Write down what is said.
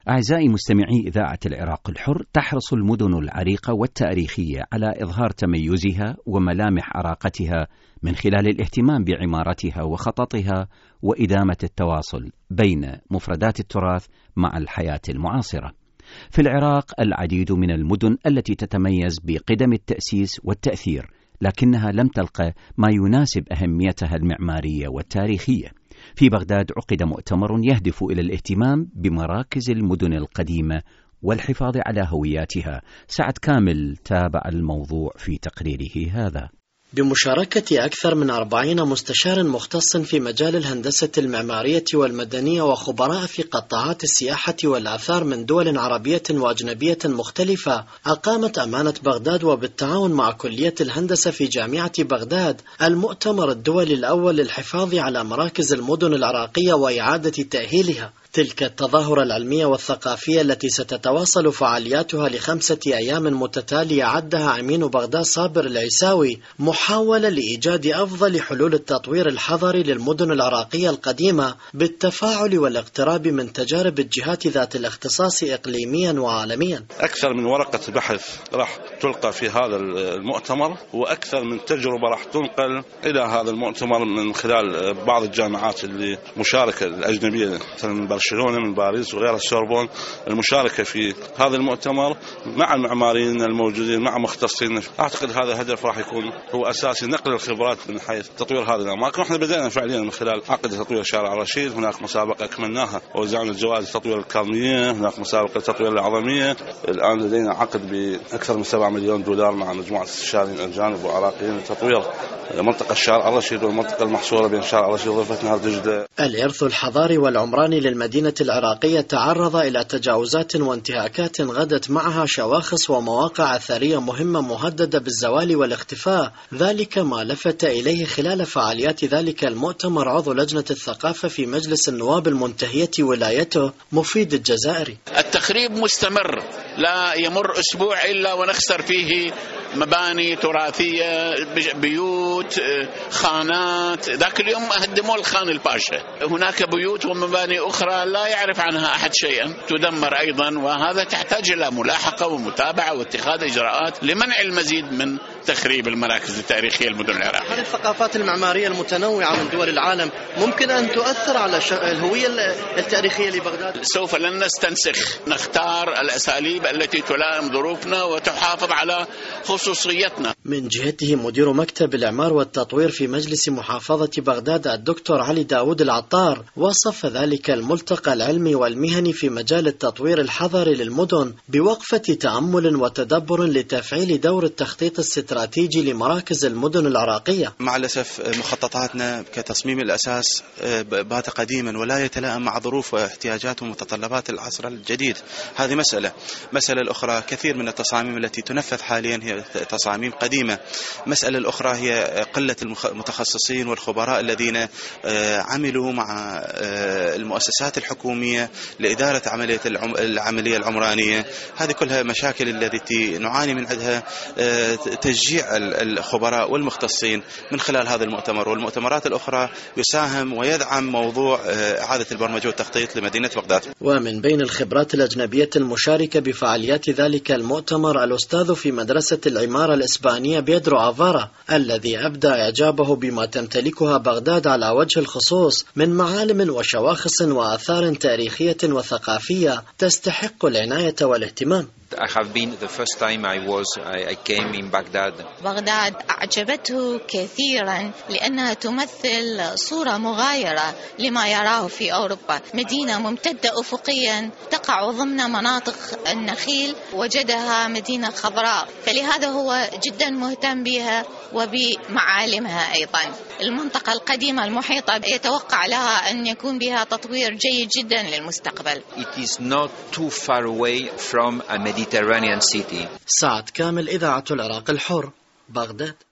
أعزائي مستمعي إذاعة العراق الحر، تحرص المدن العريقة والتاريخية على إظهار تميزها وملامح عراقتها من خلال الاهتمام بعمارتها وخططها وإدامة التواصل بين مفردات التراث مع الحياة المعاصرة. في العراق العديد من المدن التي تتميز بقدم التأسيس والتأثير، لكنها لم تلقى ما يناسب أهميتها المعمارية والتاريخية. في بغداد عقد مؤتمر يهدف إلى الاهتمام بمراكز المدن القديمة والحفاظ على هوياتها. سعد كامل تابع الموضوع في تقريره هذا. بمشاركة أكثر من 40 مستشار مختص في مجال الهندسة المعمارية والمدنية وخبراء في قطاعات السياحة والآثار من دول عربية وأجنبية مختلفة، أقامت أمانة بغداد وبالتعاون مع كلية الهندسة في جامعة بغداد المؤتمر الدولي الأول للحفاظ على مراكز المدن العراقية وإعادة تأهيلها. تلك التظاهرة العلمية والثقافية التي ستتواصل فعالياتها ل5 أيام متتالية عدها أمين بغداد صابر العيساوي محاولة لإيجاد أفضل حلول التطوير الحضري للمدن العراقية القديمة بالتفاعل والاقتراب من تجارب الجهات ذات الاختصاص إقليميا وعالميا. أكثر من ورقة بحث راح تلقى في هذا المؤتمر، وأكثر من تجربة راح تنقل إلى هذا المؤتمر من خلال بعض الجامعات اللي مشاركة الأجنبية مثل برشلونة من باريس وغيرها السوربون المشاركة في هذا المؤتمر مع المعماريين الموجودين مع مختصين. أعتقد هذا الهدف راح يكون هو أساسي نقل الخبرات من حيث تطوير هذه الأماكن. احنا بدأنا فعليا من خلال عقد تطوير شارع الرشيد، هناك مسابقة أكملناها ووزعنا الجوائز تطوير الكاظمية، هناك مسابقة تطوير العظمية. الآن لدينا عقد بأكثر من 7 مليون دولار مع مجموعة استشاريين أجانب وعراقيين لتطوير منطقة الشارع الرشيد والمنطقة المحصورة بين شارع الرشيد وضفة نهر دجلة. الإرث الحضاري والعمراني للمدينة العراقية تعرض إلى تجاوزات وانتهاكات غدت معها شواخص ومواقع أثرية مهمة مهددة بالزوال والاختفاء، ذلك ما لفت إليه خلال فعاليات ذلك المؤتمر عضو لجنة الثقافة في مجلس النواب المنتهية ولايته مفيد الجزائري. التخريب مستمر، لا يمر أسبوع إلا ونخسر فيه مباني تراثية، بيوت، خانات. ذاك اليوم هدموا الخان الباشا، هناك بيوت ومباني أخرى لا يعرف عنها أحد شيئا تدمر أيضا، وهذا تحتاج إلى ملاحقة ومتابعة واتخاذ إجراءات لمنع المزيد من تخريب المراكز التاريخية المدن العراقية. هل الثقافات المعمارية المتنوعة من دول العالم ممكن أن تؤثر على الهوية التاريخية لبغداد؟ سوف لن نستنسخ، نختار الأساليب التي تلائم ظروفنا وتحافظ على خصوصيتنا. من جهته مدير مكتب الإعمار والتطوير في مجلس محافظة بغداد الدكتور علي داود العطار وصف ذلك الملتقى العلمي والمهني في مجال التطوير الحضري للمدن بوقفة تأمل وتدبر لتفعيل دور التخطيط الاستراتيجي لمراكز المدن العراقية. مع الأسف مخططاتنا كتصميم الأساس بات قديما ولا يتلائم مع ظروف واحتياجات ومتطلبات العصر الجديد. هذه مسألة الأخرى، كثير من التصاميم التي تنفذ حاليا هي تصاميم قديمة. مسألة الأخرى هي قلة المتخصصين والخبراء الذين عملوا مع المؤسسات الحكومية لإدارة العملية العمرانية. هذه كلها مشاكل التي نعاني من عندها تشجيع الخبراء والمختصين من خلال هذا المؤتمر والمؤتمرات الأخرى يساهم ويدعم موضوع إعادة البرمجة والتخطيط لمدينة بغداد. ومن بين الخبرات الأجنبية المشاركة بفعاليات ذلك المؤتمر الأستاذ في مدرسة العمارة الإسبانية بيدرو افارا، الذي أبدى إعجابه بما تمتلكها بغداد على وجه الخصوص من معالم وشواخص وآثار تاريخية وثقافية تستحق العناية والاهتمام. I came in Baghdad. بغداد أعجبته كثيرا لأنها تمثل صورة مغايرة لما يراه في أوروبا. مدينة ممتدة أفقيا تقع ضمن مناطق النخيل، وجدها مدينة خضراء، فلهذا هو جدا مهتم بها وبمعالمها. أيضا المنطقة القديمة المحيطة يتوقع لها أن يكون بها تطوير جيد جدا للمستقبل. It is not too far away from a Mediterranean city. سعد كامل، إذاعة العراق الحر، بغداد.